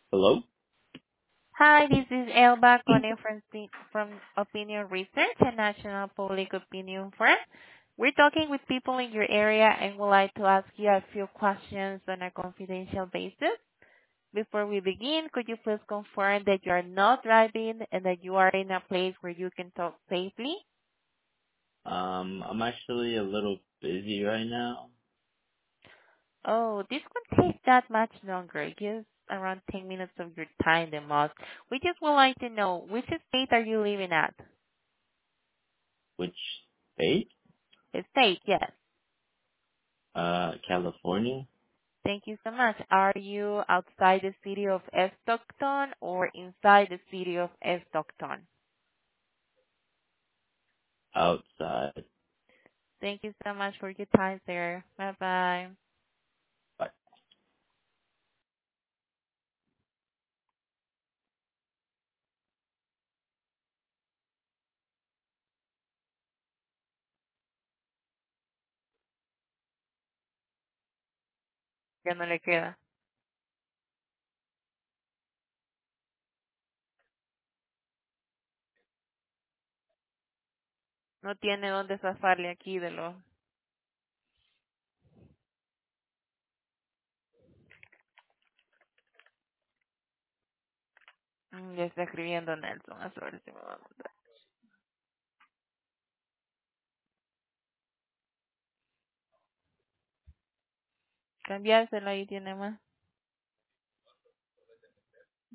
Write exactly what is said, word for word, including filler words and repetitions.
Hello? Hi, this is Elba calling from Spe- from Opinion Research, a national public opinion firm. We're talking with people in your area and would like to ask you a few questions on a confidential basis. Before we begin, could you please confirm that you are not driving and that you are in a place where you can talk safely? Um, I'm actually a little busy right now. Oh, this won't take that much longer, just around ten minutes of your time the most. We just would like to know, which state are you living at? Which state? State, yes. Uh, California? Thank you so much. Are you outside the city of Stockton or inside the city of Stockton? Outside. Thank you so much for your time, sir. Bye-bye. But Ya no le queda. No tiene dónde zafarle aquí de lo... Mm, Ya está escribiendo Nelson. A ver si me va a mandar. Cambiárselo ahí tiene más.